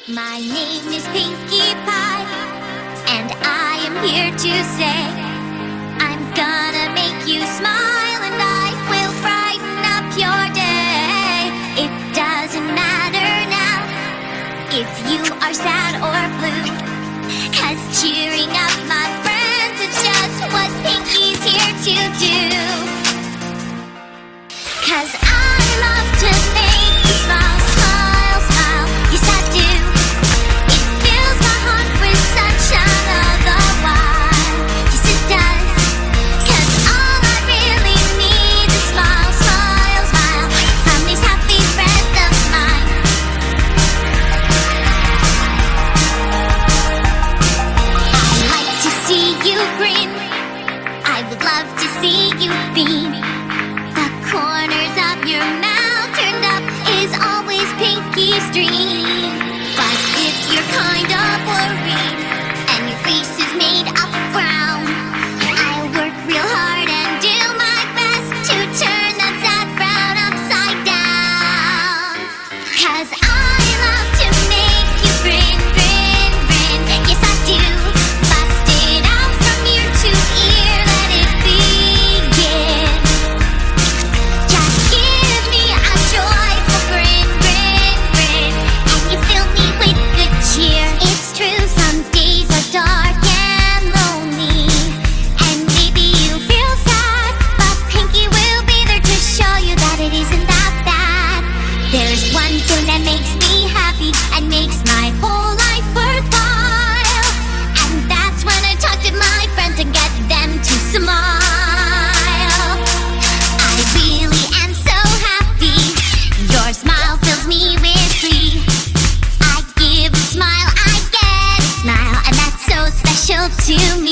My name is Pinkie Pie, and I am here to say I'm gonna make you smile, and I will brighten up your day. It doesn't matter now if you are sad or blue, 'cause cheering up my friends is just what Pinkie's here to do. 'Cause I love to make you smile, smile, smile, yes I do. It fills my heart with sunshine all the while, yes it does. 'Cause all I really need is smile, smile, smile from these happy friends of mine. I like to see you grin, I would love to see you beam. The corners of your mouth turned up is always Pinkie's dream. But if you're kind of worried and your face is made of frown, I'll work real hard and do my best to turn that sad frown upside down. 'Cause I love to make you grin, grin, grin, yes I do. Bust it out from ear to ear, let it begin. Just give me a joyful grin, grin, grin, and you fill me with good cheer. It's true, some days are dark and lonely, and maybe you feel sad, but Pinkie will be there to show you that it isn't that bad. There's one thing that makes me happy and makes my whole life worthwhile, and that's when I talk to my friends and get them to smile. I really am so happy, your smile fills me with glee. I give a smile, I get a smile, and that's so special to me.